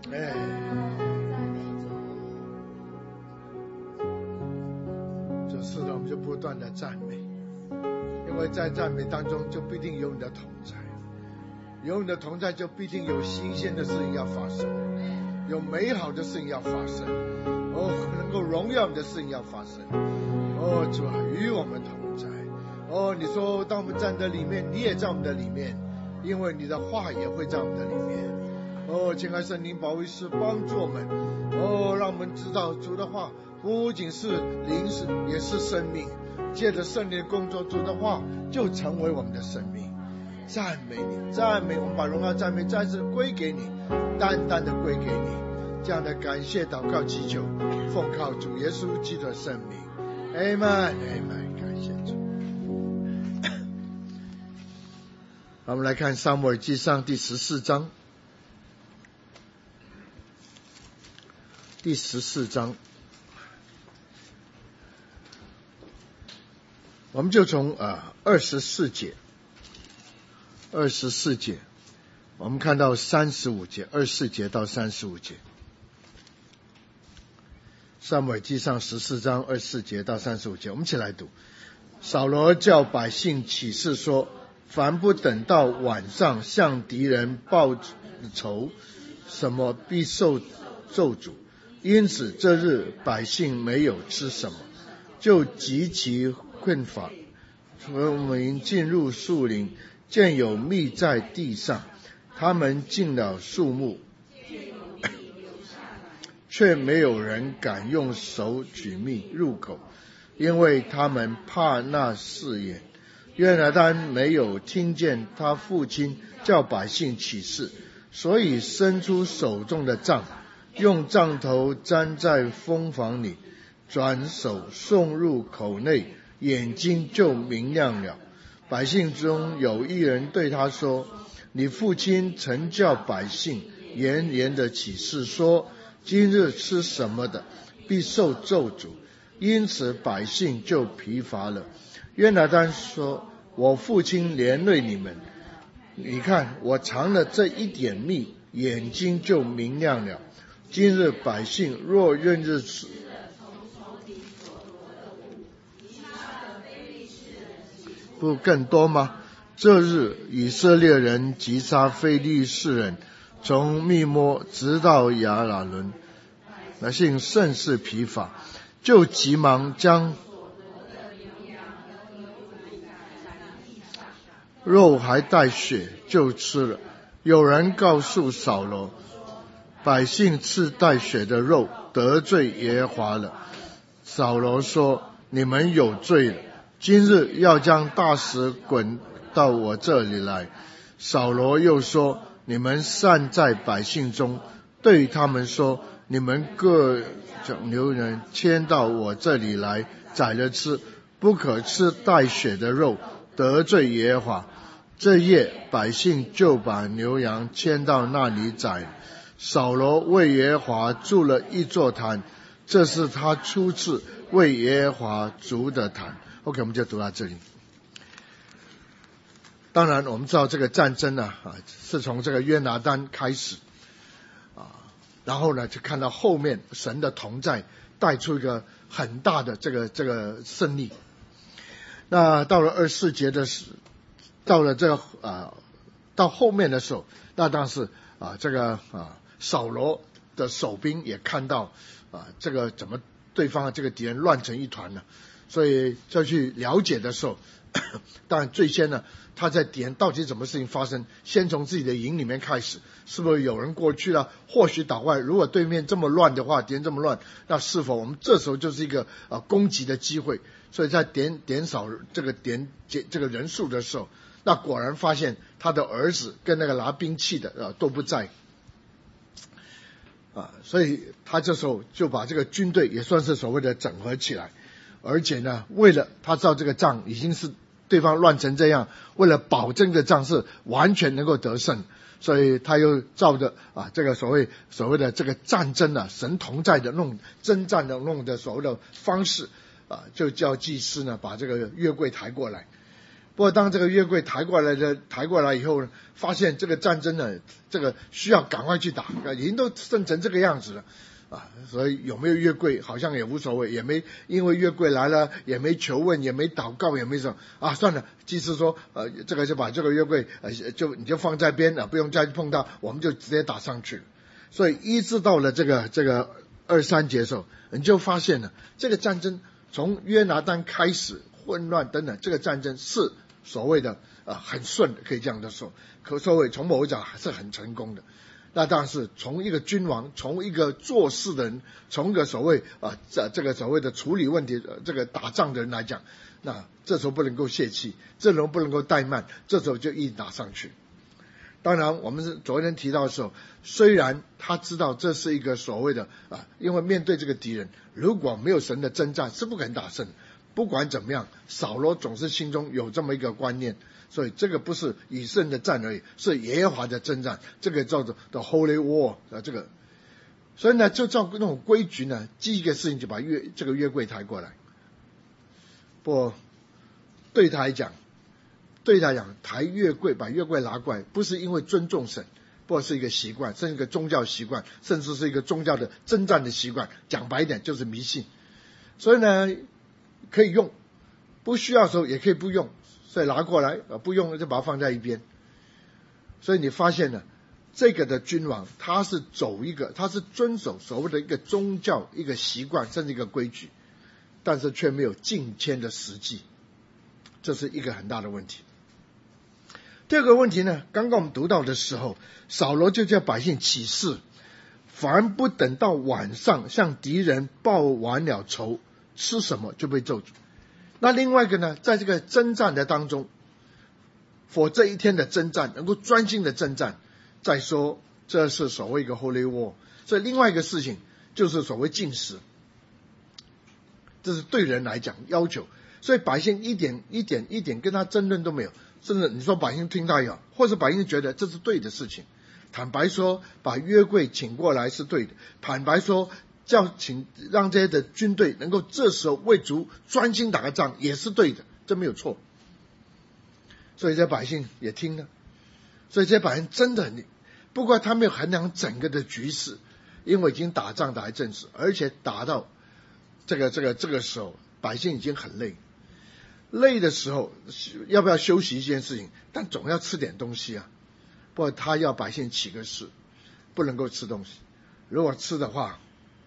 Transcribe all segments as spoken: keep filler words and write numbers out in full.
哎，就是的，我们就不断的赞美，因为在赞美当中就必定有你的同在，有你的同在就必定有新鲜的事情要发生，有美好的事情要发生，哦，能够荣耀你的事情要发生。哦，主啊，与我们同在。哦，你说当我们站在里面，你也在我们的里面，因为你的话也会在我们的里面。哦，亲爱圣灵保惠师帮助我们，哦，让我们知道主的话不仅是灵是也是生命，借着圣灵的工作，主的话就成为我们的生命。赞美你，赞美，我们把荣耀赞美再次归给你，单单的归给你。这样的感谢祷告祈求，奉靠主耶稣基督的圣名。 Amen Amen， 感谢主。好，我们来看撒母耳记上第十四章，第十四章，我们就从呃二十四节，二十四节，我们看到三十五节，二十四节到三十五节。撒母耳记上十四章二十四节到三十五节，我们一起来读。扫罗叫百姓起誓说，凡不等到晚上向敌人报仇，什么必受咒诅。因此这日百姓没有吃什么，就极其困乏。我们进入树林，见有蜜在地上，他们进了树木，却没有人敢用手举蜜入口，因为他们怕那试验。约拿单没有听见他父亲叫百姓起誓，所以伸出手中的杖，用杖头粘在蜂房里，转手送入口内，眼睛就明亮了。百姓中有一人对他说，你父亲曾叫百姓严严的起誓说，今日吃什么的必受咒诅，因此百姓就疲乏了。约拿单说，我父亲连累你们，你看我尝了这一点蜜，眼睛就明亮了。今日百姓若愿意吃，不更多吗？这日以色列人击杀非利士人，从密摩直到亚拉伦，百姓甚是疲乏，就急忙将肉还带血就吃了。有人告诉扫罗，百姓吃带血的肉，得罪耶和华了。扫罗说，你们有罪了，今日要将大石滚到我这里来。扫罗又说，你们散在百姓中，对他们说，你们各将牛人牵到我这里来宰了吃，不可吃带血的肉，得罪耶和华。这夜百姓就把牛羊牵到那里宰。扫罗为耶和华筑了一座坛，这是他初次为耶和华筑的坛。 OK， 我们就读到这里。当然我们知道这个战争呢、啊、是从这个约拿单开始啊，然后呢就看到后面神的同在带出一个很大的这个这个胜利。那到了二十四节的时到了这个啊到后面的时候，那当时啊这个啊扫罗的守兵也看到啊这个怎么对方的这个敌人乱成一团了，所以就去了解的时候，当然最先呢他在点到底什么事情发生，先从自己的营里面开始，是不是有人过去了？或许岛外如果对面这么乱的话，敌人这么乱，那是否我们这时候就是一个呃攻击的机会？所以在点点少这个点这个人数的时候，那果然发现他的儿子跟那个拿兵器的呃都不在啊，所以他这时候就把这个军队也算是所谓的整合起来，而且呢，为了他知道这个仗已经是对方乱成这样，为了保证这仗是完全能够得胜，所以他又照着啊这个所谓所谓的这个战争啊神同在的那种征战的那种的所谓的方式啊，就叫祭司呢把这个约柜抬过来。 不过当这个约柜抬过来的抬过来以后呢，发现这个战争呢，这个需要赶快去打，已经都剩成这个样子了啊，所以有没有约柜好像也无所谓，也没因为约柜来了，也没求问，也没祷告，也没什么啊，算了，祭司说呃这个就把这个约柜呃就你就放在边了，不用再碰到，我们就直接打上去了。所以一直到了这个这个二三节的时候，你就发现了这个战争从约拿单开始混乱等等，这个战争是所谓的呃很顺的，可以这样的说，可所谓从某一角还是很成功的。那当然是从一个君王，从一个做事的人，从一个所谓啊这这个所谓的处理问题、呃、这个打仗的人来讲，那这时候不能够泄气，这时候不能够怠慢，这时候就一打上去。当然我们是昨天提到的时候，虽然他知道这是一个所谓的啊，因为面对这个敌人，如果没有神的征战是不可能打胜。不管怎么样，扫罗总是心中有这么一个观念，所以这个不是以色列的战而已，是耶和华的征战，这个叫做 the Holy War 啊，这个，所以呢，就照那种规矩呢，第一个事情就把约这个约柜抬过来。不，对他来讲，对他来讲，抬约柜把约柜拿过来，不是因为尊重神，不是一个习惯，甚至一个宗教习惯，甚至是一个宗教的征战的习惯。讲白一点就是迷信。所以呢，可以用，不需要的时候也可以不用，所以拿过来啊，不用就把它放在一边。所以你发现了这个的君王，他是走一个，他是遵守所谓的一个宗教、一个习惯，甚至一个规矩，但是却没有敬虔的实际，这是一个很大的问题。第二个问题呢，刚刚我们读到的时候，扫罗就叫百姓起誓，凡不等到晚上向敌人报完了仇，吃什么就被咒诅。那另外一个呢，在这个征战的当中，for这一天的征战能够专心的征战，再说这是所谓一个 Holy War。 所以另外一个事情就是所谓禁食，这是对人来讲要求，所以百姓一点一点一点跟他争论都没有，甚至你说百姓听到有，或者百姓觉得这是对的事情。坦白说，把约柜请过来是对的，坦白说叫请让这些的军队能够这时候为主专心打个仗也是对的，这没有错。所以这些百姓也听了，所以这些百姓真的很，不过他没有衡量整个的局势，因为已经打仗打一阵子，而且打到这个这个这个时候，百姓已经很累，累的时候要不要休息一件事情，但总要吃点东西啊。不过他要百姓起个誓，不能够吃东西，如果吃的话，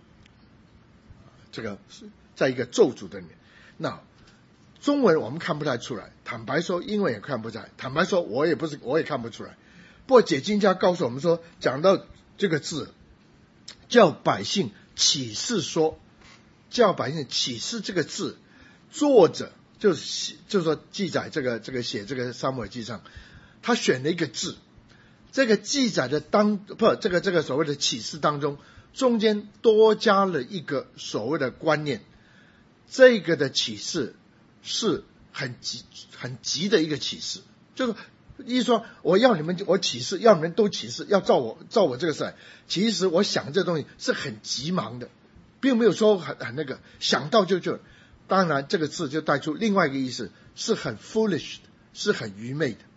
这个在一个咒诅的里面。那中文我们看不太出来，坦白说英文也看不出来，坦白说我也不是我也看不出来。不过解经家告诉我们说，讲到这个字，叫百姓起誓说，叫百姓起誓这个字，作者就是就是说记载这个这个写这个撒母耳记上，他选了一个字，这个记载的当不这个这个所谓的启示当中，中间多加了一个所谓的观念，这个的启示是很急很急的一个启示，就是一说我要你们我启示，要你们都启示，要照我照我这个事，其实我想这东西是很急忙的，并没有说很很那个想到就就。当然这个字就带出另外一个意思，是很 foolish 的，是很愚昧的。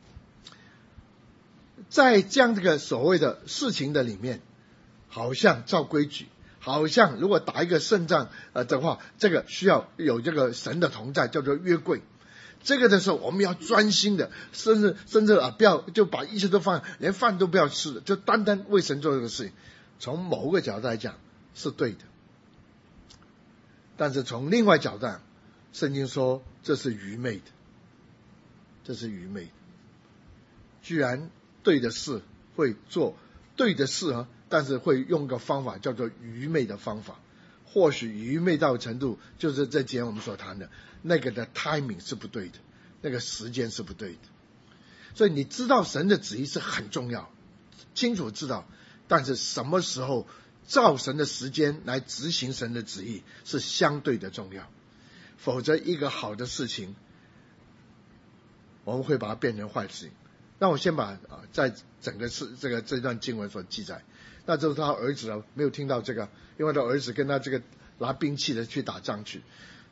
在这样这个所谓的事情的里面，好像照规矩，好像如果打一个胜仗呃的话，这个需要有这个神的同在，叫做约柜。这个的时候我们要专心的，甚至甚至啊不要就把一切都放，连饭都不要吃的，就单单为神做这个事情。从某个角度来讲是对的，但是从另外角度，圣经说这是愚昧的，这是愚昧的。居然对的事会做对的事啊，但是会用个方法叫做愚昧的方法。或许愚昧到程度就是这节我们所谈的那个的 timing 是不对的，那个时间是不对的。所以你知道神的旨意是很重要，清楚知道，但是什么时候照神的时间来执行神的旨意是相对的重要。否则一个好的事情我们会把它变成坏事情。那我先把啊，在整个事这个这段经文所记载，那就是他儿子啊没有听到这个，因为他儿子跟他这个拿兵器的去打仗去，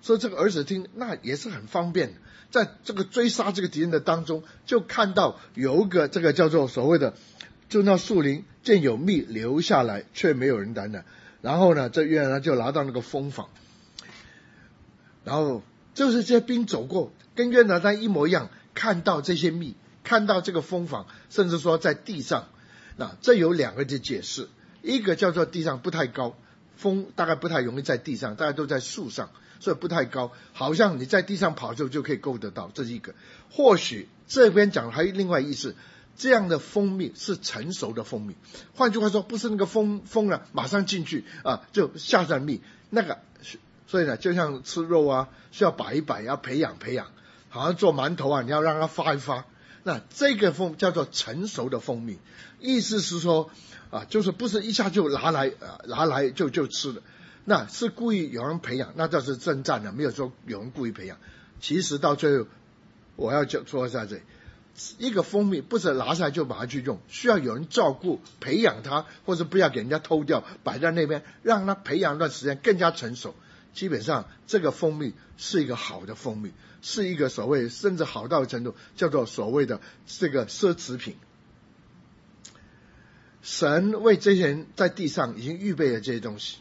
所以这个儿子听那也是很方便，在这个追杀这个敌人的当中，就看到有一个这个叫做所谓的，就那树林见有蜜留下来，却没有人担当。然后呢，这约拿单就拿到那个蜂房，然后就是这些兵走过，跟约拿单一模一样，看到这些蜜，看到这个蜂房，甚至说在地上。那这有两个的解释，一个叫做地上不太高，蜂大概不太容易在地上，大家都在树上，所以不太高，好像你在地上跑的时候就可以够得到，这是一个。或许这边讲还有另外意思，这样的蜂蜜是成熟的蜂蜜，换句话说，不是那个蜂蜂啊马上进去啊就下上蜜，那个所以呢，就像吃肉啊，需要摆一摆，要培养培养，好像做馒头啊，你要让它发一发。那这个蜂叫做成熟的蜂蜜，意思是说啊，就是不是一下就拿来啊拿来就就吃的，那是故意有人培养，那倒是征战的，没有说有人故意培养。其实到最后，我要就说在这里，一个蜂蜜不是拿下来就把它去用，需要有人照顾培养它，或者不要给人家偷掉，摆在那边让它培养一段时间更加成熟。基本上这个蜂蜜是一个好的蜂蜜，是一个所谓甚至好到程度叫做所谓的这个奢侈品。神为这些人在地上已经预备了这些东西，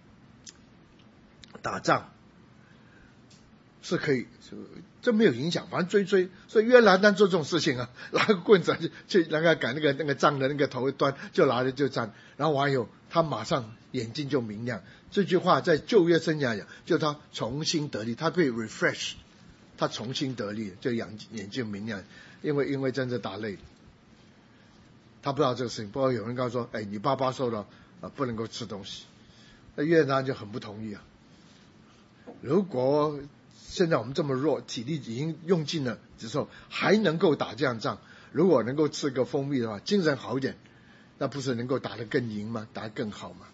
打仗是可以，这没有影响，反正追追。所以约拿单做这种事情啊，拿个棍子去去那个赶那个那个杖的那个头端，就拿着就站，然后完以后他马上眼睛就明亮。这句话在旧约生涯讲，就他重新得力，他被 refresh， 他重新得力，就眼眼睛明亮，因为因为真的打累了，他不知道这个事情。不过有人告诉说，哎，你爸爸说了啊，不能够吃东西，那约拿单就很不同意啊。如果现在我们这么弱，体力已经用尽了之后，还能够打这样仗，如果能够吃个蜂蜜的话，精神好一点，那不是能够打得更赢吗？打得更好吗？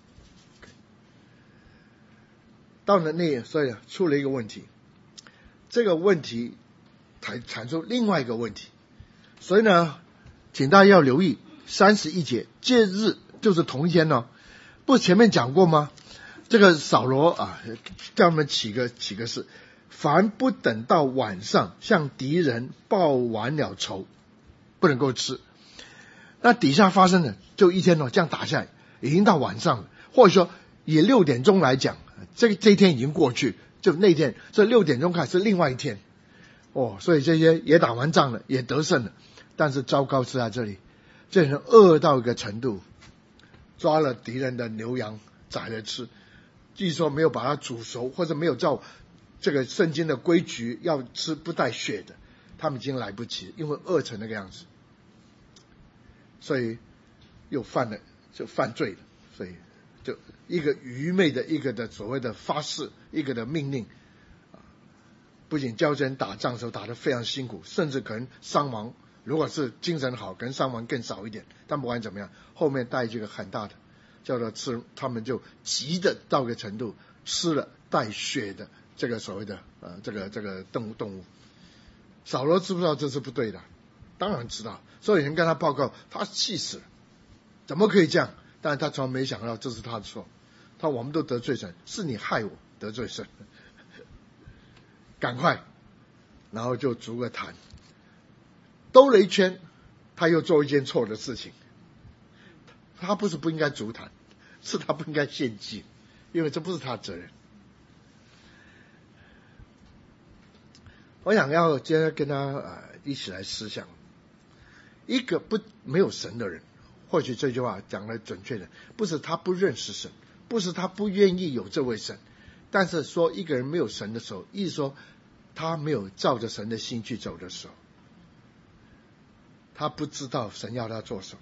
到了那，所以出了一个问题，这个问题产产出另外一个问题，所以呢，请大家要留意三十一节，这日就是同一天呢、哦，不前面讲过吗？这个扫罗啊，叫他们起个起个誓，凡不等到晚上向敌人报完了仇，不能够吃。那底下发生的就一天哦，这样打下来，已经到晚上了，或者说以六点钟来讲，这这一天已经过去，就那天，所以六点钟开始是另外一天。哦，所以这些也打完仗了，也得胜了，但是糟糕是在这里，这人饿到一个程度，抓了敌人的牛羊宰了吃，据说没有把它煮熟，或者没有照这个圣经的规矩要吃不带血的，他们已经来不及，因为饿成那个样子，所以又犯了，就犯罪了，所以就一个愚昧的一个的所谓的发誓，一个的命令，不仅教人打仗的时候打得非常辛苦，甚至可能伤亡，如果是精神好，可能伤亡更少一点，但不管怎么样，后面带这个很大的叫做吃，他们就急的到个程度，吃了带血的这个所谓的呃这个这个动物动物。扫罗知不知道这是不对的？当然知道，所以人跟他报告，他气死了，怎么可以这样？但是他从来没想到这是他的错，他我们都得罪神，是你害我得罪神，赶快，然后就逐个谈，兜了一圈，他又做一件错的事情。他不是不应该足坛，是他不应该献祭，因为这不是他的责任。我想要今天跟他呃一起来思想，一个不没有神的人，或许这句话讲得准确的，不是他不认识神，不是他不愿意有这位神，但是说一个人没有神的时候，意思说他没有照着神的心去走的时候，他不知道神要他做什么，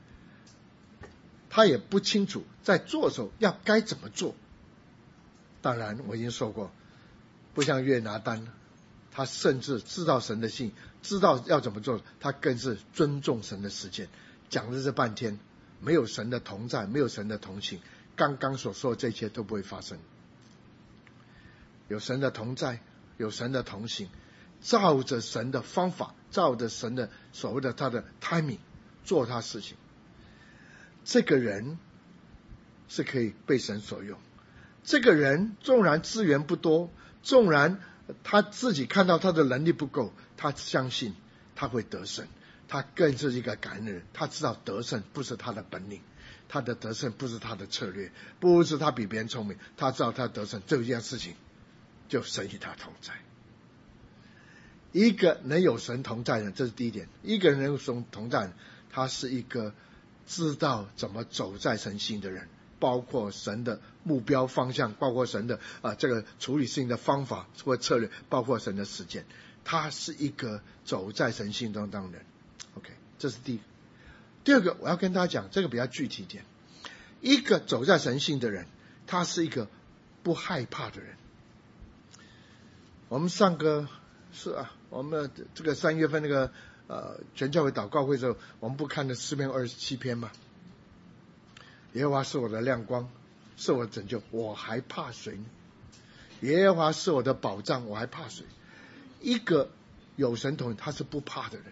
他也不清楚在做的时候要该怎么做。当然我已经说过，不像约拿单，他甚至知道神的心，知道要怎么做，他更是尊重神的时间。讲了这半天，没有神的同在，没有神的同行，刚刚所说的这一切都不会发生。有神的同在，有神的同行，照着神的方法，照着神的所谓的他的 timing 做他事情，这个人是可以被神所用。这个人纵然资源不多， 纵然他自己看到他的能力不够，他相信他会得胜，他更是一个感恩人。他知道得胜不是他的本领，他的得胜不是他的策略，不是他比别人聪明，他知道他得胜这一件事情就神与他同在。一个能有神同在的，这是第一点。一个人能有神同在，他是一个知道怎么走在神心的人，包括神的目标方向，包括神的啊、呃、这个处理事情的方法或策略，包括神的实践。他是一个走在神心中当人。OK， 这是第一个。第二个，我要跟大家讲，这个比较具体一点。一个走在神心的人，他是一个不害怕的人。我们上个是啊，我们这个三月份那个呃全教会祷告会的时候，我们不看的诗篇二十七篇吗？耶和华是我的亮光，是我的拯救，我还怕谁呢？耶和华是我的保障，我还怕谁？一个有神同，他是不怕的人。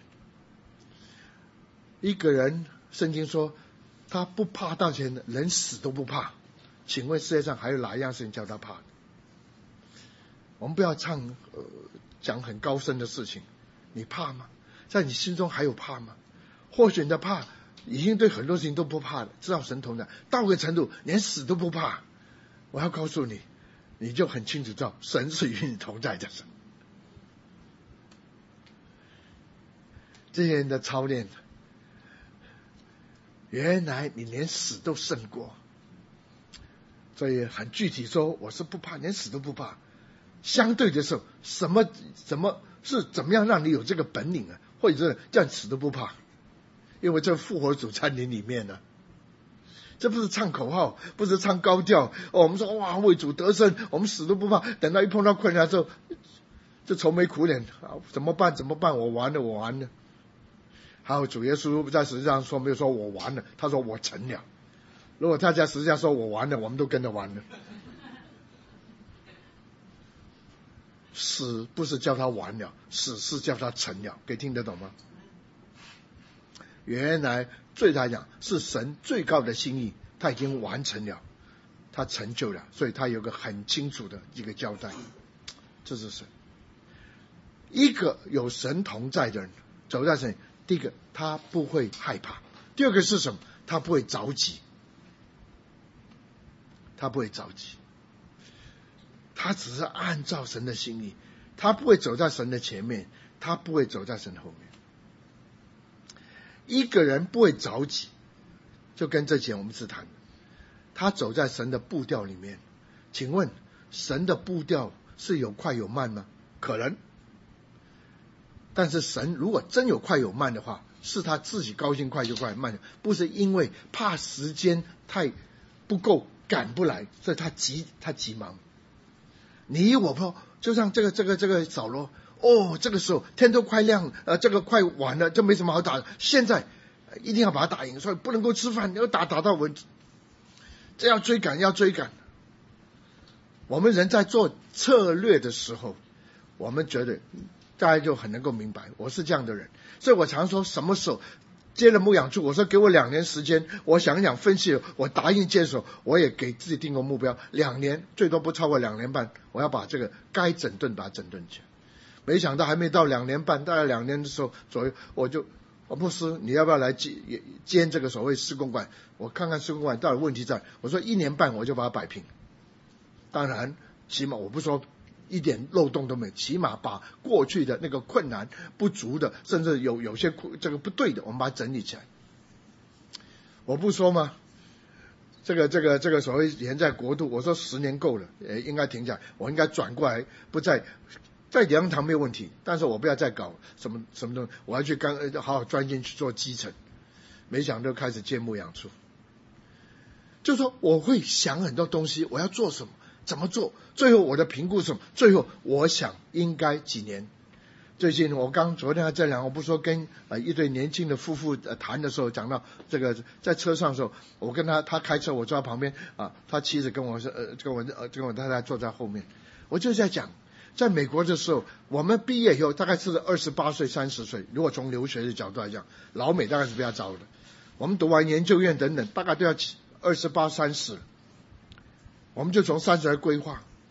一个人，圣经说他不怕到前人死都不怕，请问世界上还有哪一样事情叫他怕？我们不要唱呃讲很高深的事情，你怕吗？在你心中还有怕吗？或许你的怕已经对很多事情都不怕了，知道神同在到个程度连死都不怕。我要告诉你，你就很清楚知道神是与你同在的神。这些人的操练，原来你连死都胜过。所以很具体说，我是不怕，连死都不怕。相对的时候，什么什么是怎么样让你有这个本领啊？或者是这样死都不怕？因为这复活主在你里面呢、啊。这不是唱口号，不是唱高调。哦、我们说哇为主得胜，我们死都不怕。等到一碰到困难之后，就愁眉苦脸啊，怎么办？怎么办？我完了，我完了。还有主耶稣在十字架上说，没有说我完了，他说我成了。如果他在十字架说我完了，我们都跟着完了。死不是叫他完了，死是叫他成了，可以听得懂吗？原来对他讲是神最高的心意，他已经完成了，他成就了，所以他有个很清楚的一个交代。这是神。一个有神同在的人，走在神，第一个他不会害怕，第二个是什么？他不会着急，他不会着急。他只是按照神的心意，他不会走在神的前面，他不会走在神的后面。一个人不会着急，就跟之前我们是谈，他走在神的步调里面。请问神的步调是有快有慢吗？可能。但是神如果真有快有慢的话，是他自己高兴快就快，慢不是因为怕时间太不够赶不来，所以他急他急忙。你我不就像这个这个这个扫罗，哦，这个时候天都快亮，呃，这个快晚了，就没什么好打的。现在一定要把他打赢，所以不能够吃饭，要打打到文，这要追赶要追赶。我们人在做策略的时候，我们觉得大家就很能够明白，我是这样的人，所以我常说什么时候接了牧养处，我说给我两年时间，我想想分析，我答应接手，我也给自己定个目标，两年最多不超过两年半，我要把这个该整顿把它整顿起来。没想到还没到两年半，大概两年的时候左右，我就我牧师你要不要来兼兼这个所谓施工管？我看看施工管到底问题在，我说一年半我就把它摆平。当然，起码我不说一点漏洞都没有，起码把过去的那个困难不足的，甚至有有些这个不对的，我们把它整理起来。我不说吗？这个这个这个所谓人在国度，我说十年够了，呃，应该停下来，我应该转过来，不再在粮堂没有问题，但是我不要再搞什么什么东西，我要去刚好好专心去做基层。没想到开始建牧养处，就说我会想很多东西，我要做什么，怎么做，最后我的评估是什么？最后我想应该几年。最近我刚昨天还在讲，我不是说跟呃一对年轻的夫妇呃谈的时候，讲到这个在车上的时候，我跟他他开车，我坐在旁边啊，他妻子跟我说呃跟我呃跟我太太坐在后面，我就在讲，在美国的时候，我们毕业以后大概是二十八岁三十岁，如果从留学的角度来讲，老美大概是比较早的，我们读完研究院等等，大概都要二十八三十，我们就从三十来规划。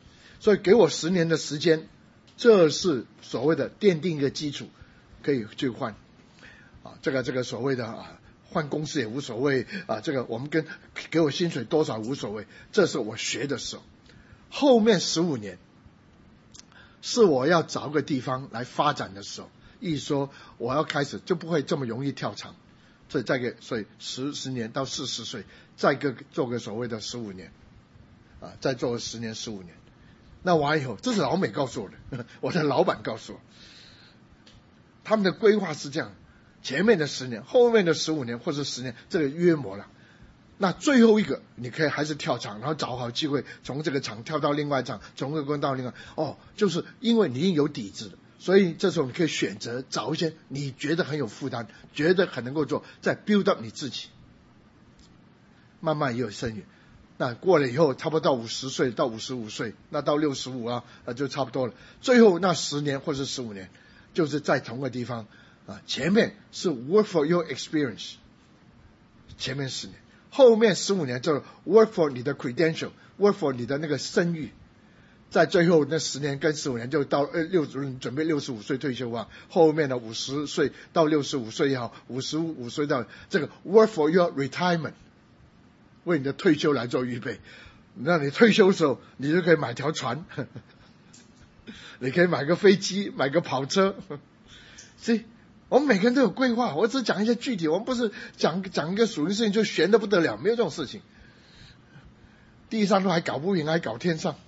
所以给我十年的时间，这是所谓的奠定一个基础，可以去换啊，这个这个所谓的啊，换公司也无所谓啊，这个我们跟给我薪水多少无所谓，这是我学的时候。后面十五年是我要找个地方来发展的时候，一说我要开始就不会这么容易跳槽，所以再给所以十十年到四十岁，再个做个所谓的十五年啊，再做个十年十五年。那完以后，这是老美告诉我的，我的老板告诉我，他们的规划是这样：前面的十年，后面的十五年或者十年，这个约模了。那最后一个，你可以还是跳场，然后找好机会，从这个场跳到另外一场，从这个到另外。哦，就是因为你已经有底子了，所以这时候你可以选择找一些你觉得很有负担，觉得很能够做，再 build up 你自己，慢慢也有声誉。那过了以后，差不多到五十岁到五十五岁，那到六十五啊，那就差不多了。最后那十年或是十五年，就是在同个地方啊，前面是 work for your experience， 前面十年，后面十五年就是 work for 你的 credential，work for 你的那个声誉。在最后那十年跟十五年就到呃六准备六十五岁退休啊，后面的五十岁到六十五岁也好，五十五岁到这个 work for your retirement。为你的退休来做预备，那你退休的时候，你就可以买条船，你可以买个飞机，买个跑车。所以我们每个人都有规划，我只讲一些具体，我们不是讲讲一个属灵事情就悬得不得了，没有这种事情。地上都还搞不赢，还搞天上，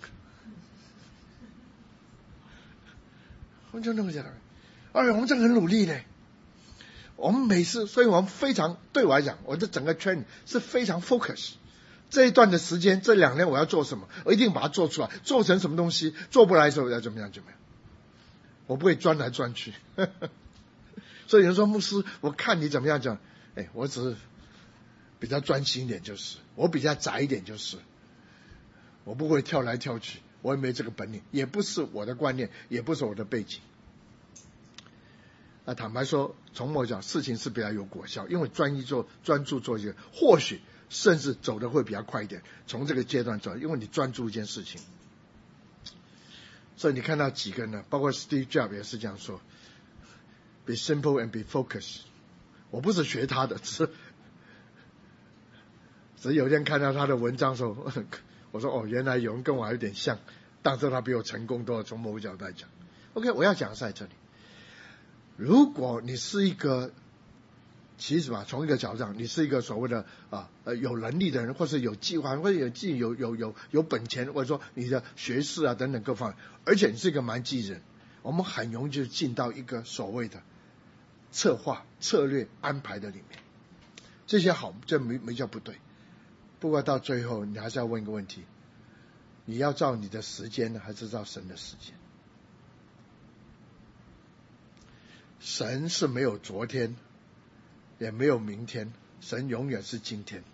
我们就那么讲。哎，我们这个很努力的。我们每次，所以我们非常，对我来讲，我的整个 training 是非常 focus。这一段的时间，这两年我要做什么，我一定把它做出来，做成什么东西，做不来的时候要怎么样怎么样。我不会钻来钻去。所以有人说牧师，我看你怎么样讲，哎，我只是比较专心一点就是，我比较宅一点就是，我不会跳来跳去，我也没这个本领，也不是我的观念，也不是我的背景。那坦白说，从我讲，事情是比较有果效，因为专一做、专注做一件，或许甚至走得会比较快一点。从这个阶段走，因为你专注一件事情，所以你看到几个呢？包括 Steve Jobs 也是这样说 ：“Be simple and be focused。”我不是学他的，只是只是有一天看到他的文章的时候，我说：“哦，原来有人跟我还有点像，当时他比我成功多了。”从某个角度来讲 ，OK， 我要讲的是在这里。如果你是一个，其实吧，从一个角度上，你是一个所谓的啊呃有能力的人，或是有计划，或者有计有有有有本钱，或者说你的学识啊等等各方面，而且你是一个蛮记人，我们很容易就进到一个所谓的策划、策略安排的里面。这些好，这没没叫不对。不过到最后，你还是要问一个问题：你要照你的时间呢，还是照神的时间？神是没有昨天，也没有明天，神永远是今天。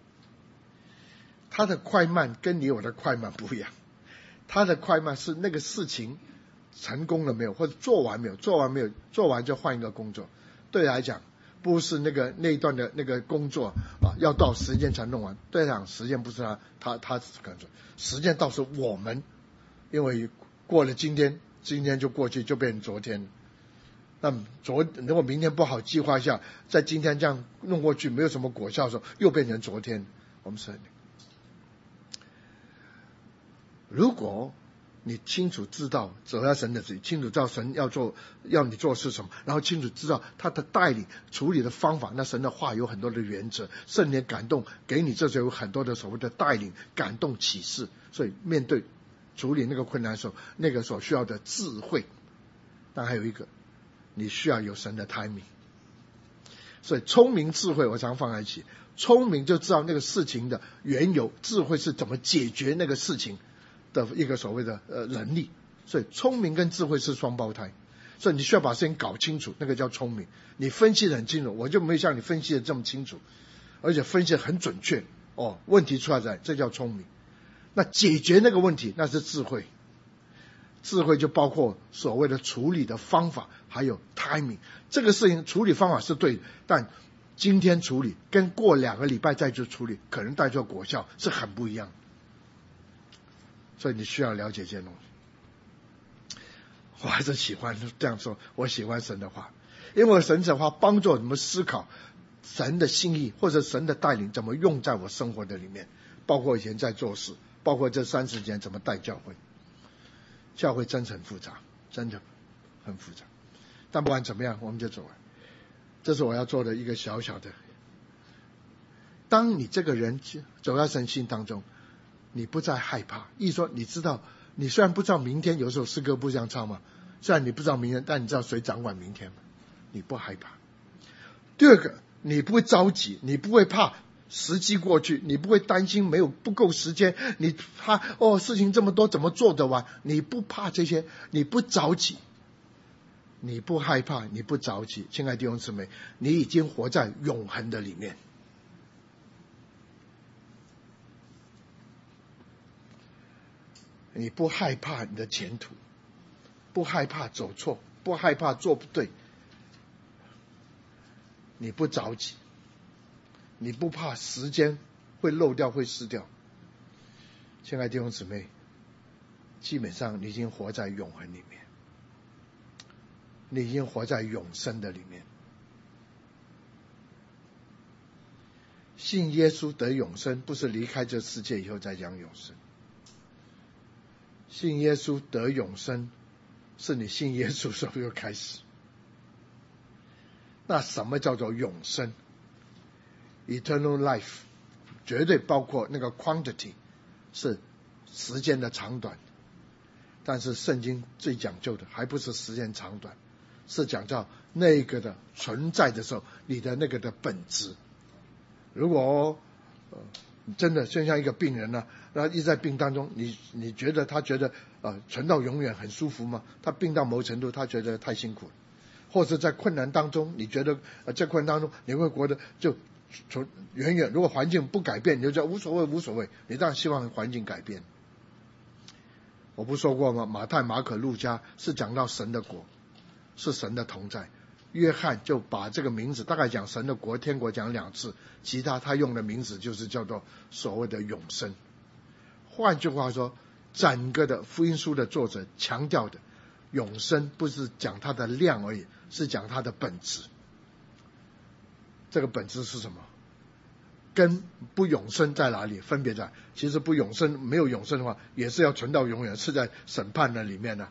他的快慢跟你我的快慢不一样，他的快慢是那个事情成功了没有，或者做完没有，做完没有，做完就换一个工作。对他来讲，不是那个那一段的那个工作啊，要到时间才弄完。对他讲，时间不是他他他感觉，时间倒是我们，因为过了今天，今天就过去，就变成昨天。那昨如果明天不好计划一下，在今天这样弄过去没有什么果效的时候，又变成昨天。我们是很，如果你清楚知道走在神的旨意，清楚知道神要做要你做的是什么，然后清楚知道他的带领处理的方法，那神的话有很多的原则，圣灵感动给你，这就有很多的所谓的带领感动启示。所以面对处理那个困难的时候，那个所需要的智慧，但还有一个，你需要有神的 timing。 所以聪明智慧我常放在一起，聪明就知道那个事情的缘由，智慧是怎么解决那个事情的一个所谓的呃能力。所以聪明跟智慧是双胞胎，所以你需要把事情搞清楚，那个叫聪明。你分析得很清楚，我就没有像你分析的这么清楚，而且分析得很准确，哦，问题出来在，这叫聪明。那解决那个问题，那是智慧。智慧就包括所谓的处理的方法，还有 timing。 这个事情处理方法是对的，但今天处理跟过两个礼拜再去处理，可能带出果效是很不一样的。 所以你需要了解这些东西。我还是喜欢这样说，我喜欢神的话，因为神的话帮助我们思考神的心意或者神的带领怎么用在我生活的里面，包括以前在做事，包括这三十年怎么带教会。教会真的很复杂，真的很复杂，但不管怎么样我们就走了。这是我要做的一个小小的，当你这个人走在神心当中，你不再害怕。一说你知道，你虽然不知道明天，有时候诗歌不这样唱嘛，虽然你不知道明天，但你知道谁掌管明天吗？你不害怕。第二个，你不会着急，你不会怕时机过去，你不会担心没有不够时间，你怕哦事情这么多怎么做得完，你不怕这些，你不着急，你不害怕，你不着急。亲爱的弟兄姊妹，你已经活在永恒的里面。你不害怕你的前途，不害怕走错，不害怕做不对，你不着急，你不怕时间会漏掉会失掉。亲爱的弟兄姊妹，基本上你已经活在永恒里面，你已经活在永生的里面。信耶稣得永生，不是离开这世界以后再讲永生。信耶稣得永生，是你信耶稣时候就开始。那什么叫做永生 ？Eternal life 绝对包括那个 quantity， 是时间的长短。但是圣经最讲究的还不是时间长短，是讲到那个的存在的时候，你的那个的本质。如果呃真的就像一个病人呢、啊，那一直在病当中，你你觉得他觉得呃存到永远很舒服吗？他病到某程度，他觉得太辛苦了。或者在困难当中，你觉得呃在困难当中你会活得就从远远，如果环境不改变，你就觉得无所谓无所谓，你当然希望环境改变。我不说过吗？马太、马可、路加是讲到神的国，是神的同在。约翰就把这个名字大概讲神的国、天国讲两次，其他他用的名字就是叫做所谓的永生。换句话说，整个的福音书的作者强调的永生不是讲它的量而已，是讲它的本质。这个本质是什么？跟不永生在哪里？分别在，其实不永生没有永生的话，也是要存到永远，是在审判的里面的、啊。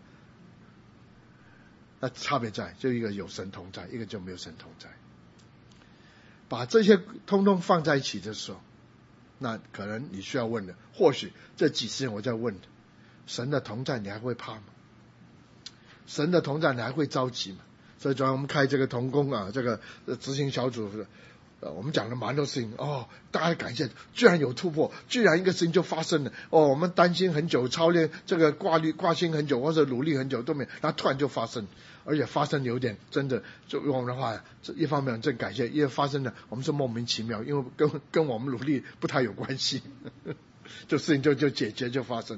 那差别在，就一个有神同在，一个就没有神同在。把这些通通放在一起的时候，那可能你需要问的，或许这几十年我在问的，神的同在你还会怕吗？神的同在你还会着急吗？所以昨天我们开这个同工啊，这个执行小组，呃，我们讲了蛮多事情哦，大家感谢，居然有突破，居然一个事情就发生了哦，我们担心很久，操练这个挂虑挂心很久，或者努力很久都没有，然后突然就发生，而且发生有点真的，就用我们的话，一方面真感谢，因为发生的我们是莫名其妙，因为跟跟我们努力不太有关系，这事情就就解决就发生。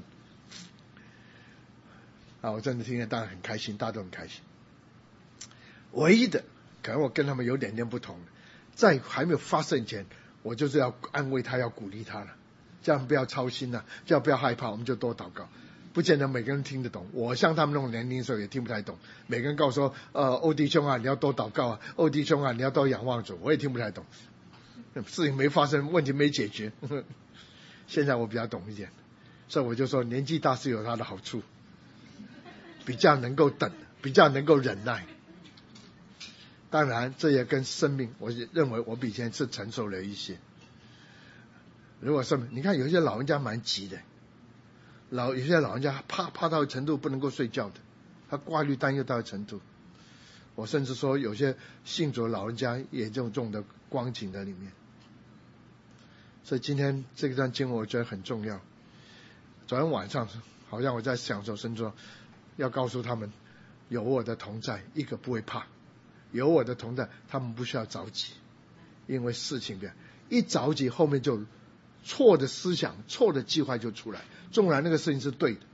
啊，我真的听见大家很开心，大家都很开心。唯一的可能我跟他们有点点不同，在还没有发生以前，我就是要安慰他，要鼓励他了，这样不要操心了、啊，这样不要害怕，我们就多祷告。不见得每个人听得懂，我像他们那种年龄的时候也听不太懂。每个人告诉说，呃，欧弟兄啊，你要多祷告啊，欧弟兄啊，你要多仰望主，我也听不太懂。事情没发生，问题没解决。呵呵，现在我比较懂一点，所以我就说年纪大是有它的好处，比较能够等，比较能够忍耐。当然这也跟生命，我认为我比以前是成熟了一些。如果生命，你看有些老人家蛮急的，老有些老人家怕怕到程度不能够睡觉的，他挂虑担忧到程度。我甚至说有些信主的老人家也这种这种的光景在里面。所以今天这段经文我觉得很重要。昨天晚上好像我在享受神说，要告诉他们有我的同在，一个不会怕，有我的同在，他们不需要着急，因为事情变一着急，后面就错的思想、错的计划就出来。纵然那个事情是对的，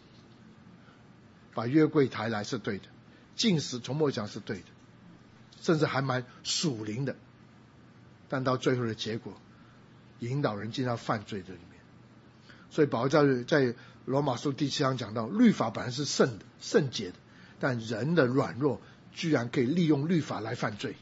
把约柜抬来是对的，禁食从末讲是对的，甚至还蛮属灵的，但到最后的结果，引导人进到犯罪的里面。 所以保罗在在罗马书第七章讲到，律法本来是圣的、圣洁的，但人的软弱居然可以利用律法来犯罪。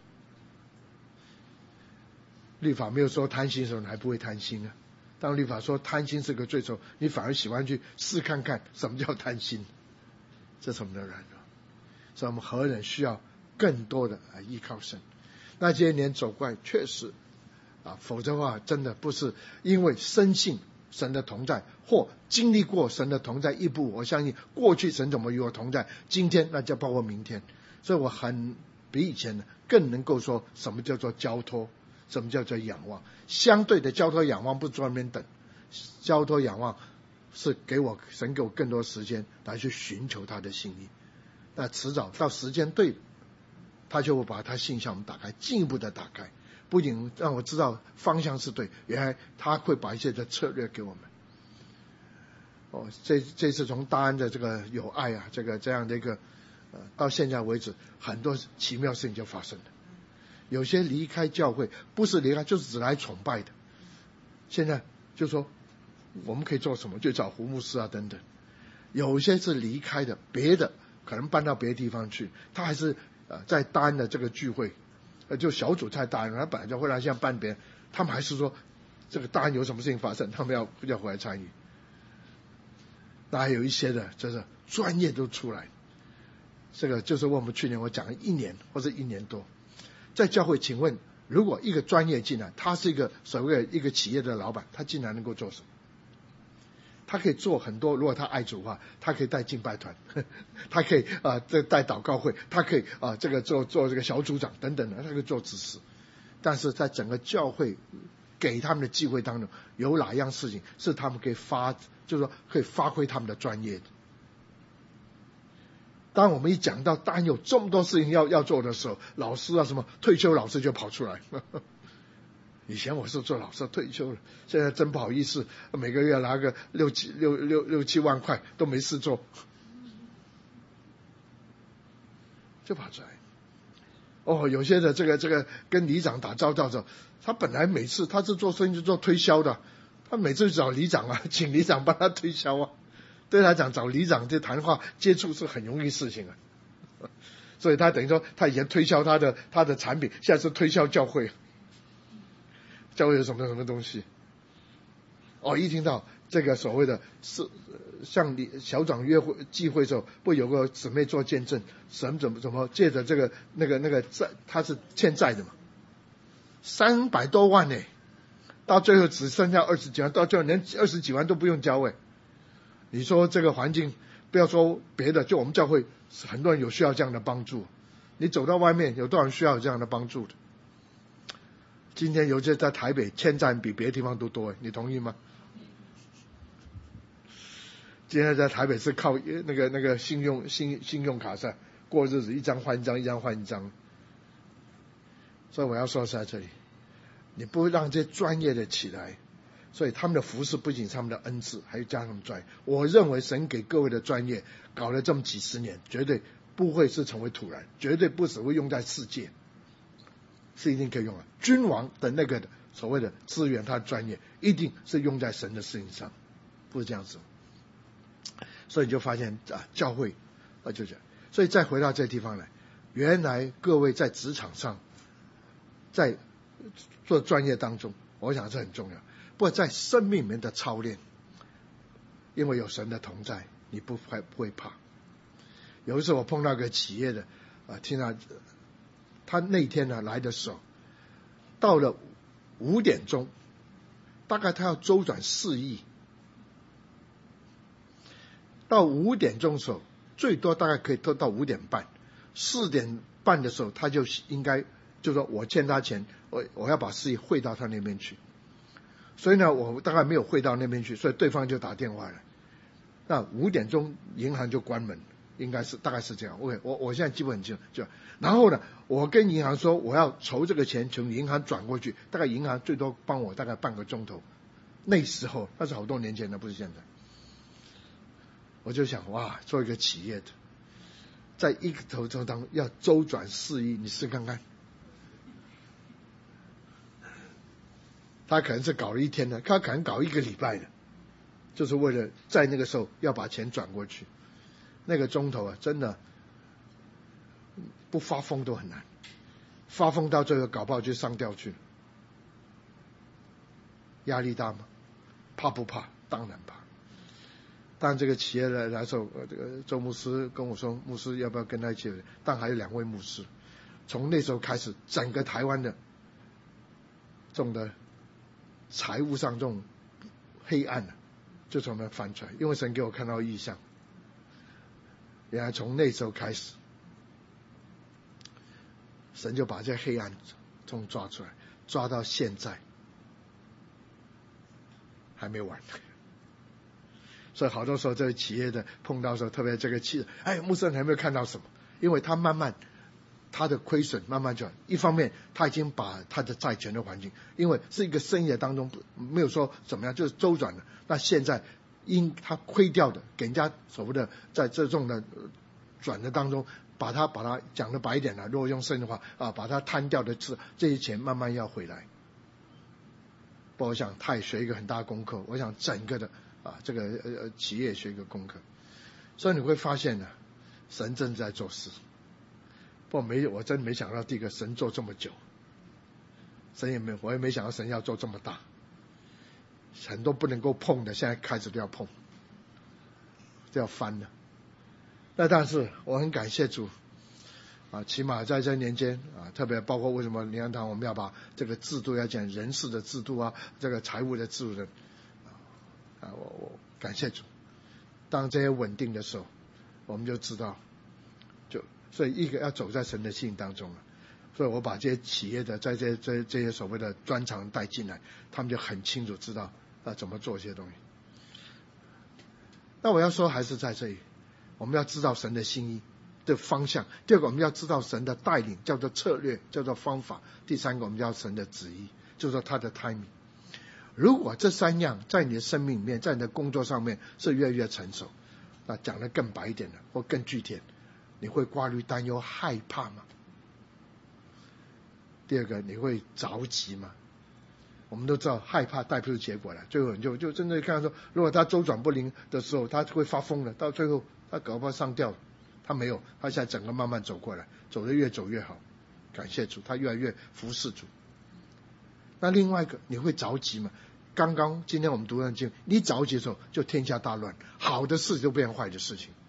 律法没有说贪心的时候，你还不会贪心啊。当律法说贪心是个罪的时候，你反而喜欢去试看看什么叫贪心，这是我们的软弱。所以我们何人需要更多的啊依靠神。那这些年走过来确实啊，否则的话真的不是因为深信神的同在，或经历过神的同在一步，我相信过去神怎么与我同在，今天那就包括明天。所以我很比以前更能够说什么叫做交托，什么叫做仰望。相对的交托仰望不是坐那边等，交托仰望是给我神给我更多时间来去寻求他的心意。那迟早到时间对了，他就会把他心向我们打开，进一步的打开，不仅让我知道方向是对，原来他会把一些的策略给我们。哦，这这次从大安的这个有爱啊，这个这样的一个呃，到现在为止，很多奇妙事情就发生了。有些离开教会不是离开，就是只来崇拜的，现在就说我们可以做什么，就找胡牧师啊等等。有些是离开的，别的可能搬到别的地方去，他还是呃在大安的这个聚会，呃就小组在大安，他本来就会来现在办别人，他们还是说这个大安有什么事情发生，他们要要回来参与。那还有一些的就是专业都出来，这个就是我们去年我讲了一年或者一年多。在教会，请问如果一个专业进来，他是一个所谓的一个企业的老板，他进来能够做什么？他可以做很多，如果他爱主的话，他可以带敬拜团，他可以啊这、呃、带祷告会，他可以啊、呃、这个做做这个小组长等等的，他可以做执事。但是在整个教会给他们的机会当中，有哪样事情是他们可以发，就是说可以发挥他们的专业的？当我们一讲到当有这么多事情要要做的时候，老师啊什么退休老师就跑出来。以前我是做老师退休了，现在真不好意思，每个月拿个六七六六六七万块都没事做，就跑出来。哦，有些的这个这个跟里长打交道的时候，他本来每次他是做生意做推销的，他每次找里长啊，请里长帮他推销啊。对他讲，找里长这谈话接触是很容易事情啊，所以他等于说他以前推销他的他的产品，现在是推销教会。教会有什么什么东西？哦，一听到这个所谓的是像你小长约会聚会的时候，不有个姊妹做见证，神怎么怎么借着这个那个那个债，他是欠债的嘛，三百多万呢，到最后只剩下二十几万，到最后连二十几万都不用交哎。你说这个环境，不要说别的，就我们教会很多人有需要这样的帮助。你走到外面，有多少人需要有这样的帮助的？今天尤其在台北，欠债比别的地方都多，你同意吗？今天在台北是靠那个那个信用信信用卡上过日子，一张换一张，一张换一张。所以我要说在这里，你不让这些专业的起来。所以他们的服事不仅是他们的恩赐，还有加上专业。我认为神给各位的专业搞了这么几十年，绝对不会是成为突然，绝对不只会用在世界，是一定可以用的。君王的那个所谓的资源，他的专业一定是用在神的事情上，不是这样子。所以你就发现啊，教会啊就这样。所以再回到这地方来，原来各位在职场上，在做专业当中，我想这很重要。不过在生命里面的操练，因为有神的同在，你不会不会怕。有一次我碰到个企业的啊，听他他那天呢来的时候，到了五点钟，大概他要周转四亿，到五点钟的时候，最多大概可以拖到五点半，四点半的时候他就应该就说我欠他钱，我我要把事业汇到他那边去。所以呢，我大概没有汇到那边去，所以对方就打电话来。那五点钟银行就关门，应该是大概是这样。OK， 我我现在基本很清楚。就然后呢，我跟银行说我要筹这个钱，从银行转过去，大概银行最多帮我大概半个钟头。那时候那是好多年前的，不是现在。我就想哇，做一个企业的，在一个头头当要周转四亿，你试看看。他可能是搞了一天的，他可能搞一个礼拜的， 就是为了在那个时候要把钱转过去。那个钟头啊，真的不发疯都很难，发疯到最后搞不好就上吊去了。压力大吗？怕不怕？当然怕。但这个企业来来说，这个周牧师跟我说，牧师要不要跟他一起？但还有两位牧师。从那时候开始，整个台湾的这种的财务上这种黑暗呢、啊，就从那翻出来。因为神给我看到异象，原来从那时候开始，神就把这黑暗从抓出来，抓到现在还没完。所以好多时候这个企业的碰到的时候，特别这个企业，哎，牧师你还没有看到什么？因为他慢慢他的亏损慢慢就，一方面他已经把他的债权的环境，因为是一个生意当中没有说怎么样，就是周转的。那现在因他亏掉的，给人家所谓的在这种的转的当中，把他把他讲的白一点了，如果用生的话啊，把他摊掉的这这些钱慢慢要回来。不，我想他也学一个很大的功课。我想整个的啊这个呃企业学一个功课，所以你会发现呢、啊，神正在做事。不，没我真没想到第一个神做这么久，神也没我也没想到神要做这么大，很多不能够碰的，现在开始都要碰，都要翻了。那但是我很感谢主啊，起码在这年间啊，特别包括为什么灵粮堂我们要把这个制度要讲人事的制度啊，这个财务的制度的啊，我我感谢主。当这些稳定的时候，我们就知道。所以一个要走在神的信当中了，所以我把这些企业的在这这这些所谓的专长带进来，他们就很清楚知道要怎么做这些东西。那我要说还是在这里，我们要知道神的心意的方向。第二个，我们要知道神的带领，叫做策略，叫做方法。第三个，我们要神的旨意，就是说他的 timing。如果这三样在你的生命里面，在你的工作上面是越来越成熟，那讲得更白一点的，或更具体，你会挂虑、担忧、害怕吗？第二个，你会着急吗？我们都知道，害怕带不出结果来，最后你就就真的看到说，如果他周转不灵的时候，他会发疯了，到最后他搞不好上吊了。他没有，他现在整个慢慢走过来，走得越走越好，感谢主，他越来越服侍主。那另外一个，你会着急吗？刚刚今天我们读的经，你着急的时候，就天下大乱，好的事就变坏的事情。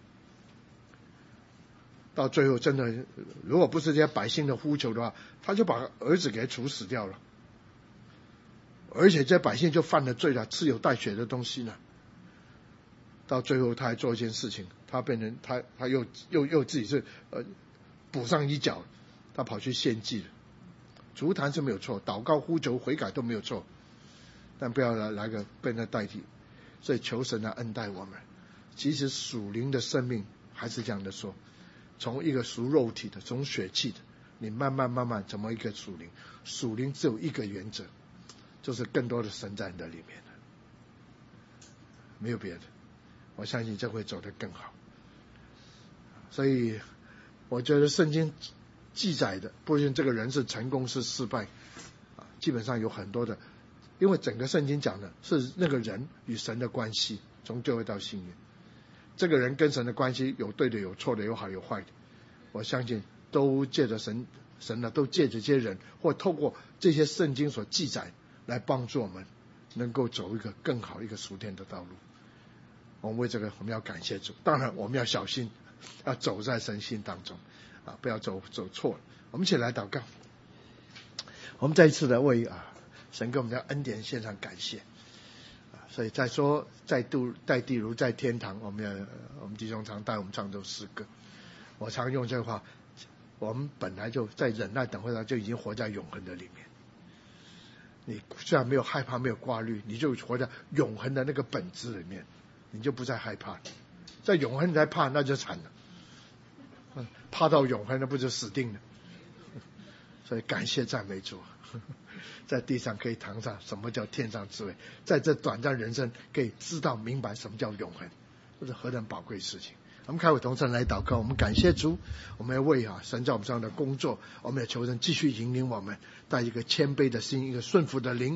到最后真的，如果不是这些百姓的呼求的话，他就把儿子给处死掉了，而且这些百姓就犯了罪了，吃有带血的东西呢。到最后他还做一件事情，他变成他他又又又自己是呃补上一脚，他跑去献祭了。足坛是没有错，祷告呼求悔改都没有错，但不要来来个被那代替。所以求神来恩待我们。其实属灵的生命还是这样的说，从一个属肉体的，从血气的，你慢慢慢慢怎么一个属灵？属灵只有一个原则，就是更多的神在你的里面了，没有别的。我相信这会走得更好。所以我觉得圣经记载的，不论这个人是成功是失败，啊，基本上有很多的，因为整个圣经讲的是那个人与神的关系，从旧约到新约，这个人跟神的关系有对的有错的有好有坏的，我相信都借着神神呢，都借着这些人或透过这些圣经所记载来帮助我们能够走一个更好一个属天的道路。我们为这个我们要感谢主，当然我们要小心，要走在神心当中啊，不要走走错了。我们一起来祷告。我们再一次的为啊神给我们的恩典献上感谢啊。所以再说在度在地如在天堂，我们要我们弟兄常带我们唱这首诗歌。我常用这话，我们本来就在忍耐等候上就已经活在永恒的里面。你虽然没有害怕没有挂虑，你就活在永恒的那个本质里面，你就不再害怕。在永恒才怕，那就惨了。怕到永恒，那不就死定了？所以感谢赞美主，在地上可以尝上什么叫天上滋味，在这短暂人生可以知道明白什么叫永恒，这是何等宝贵的事情。我们开会同声来祷告，我们感谢主，我们要为啊神在我们上的工作，我们也求神继续引领我们，带一个谦卑的心，一个顺服的灵，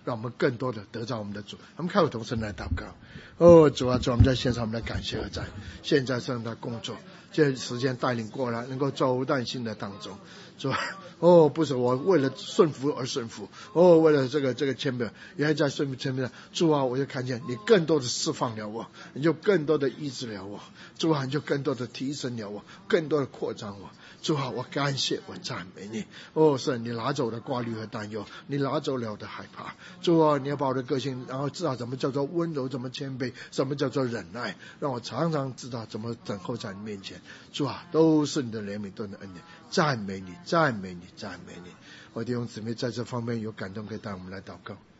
让我们更多的得到我们的主。我们开口同声来祷告。哦，主啊，主，我们在线上，我们来感谢而在。现在正在工作，这时间带领过来，能够走淡心的当中。主啊，哦，不是我为了顺服而顺服，哦，为了这个这个谦卑，原来在顺服谦卑上，主啊，我就看见你更多的释放了我，你就更多的医治了我，主啊，你就更多的提升了我，更多的扩张我。主啊，我感谢，我赞美你。哦，神，你拿走我的挂虑和担忧，你拿走了我的害怕。主啊，你要把我的个性，然后知道怎么叫做温柔，怎么谦卑，什么叫做忍耐，让我常常知道怎么等候在你面前。主啊，都是你的怜悯，都是你的恩典，赞美你，赞美你，赞美你。我弟兄姊妹在这方面有感动，可以带我们来祷告。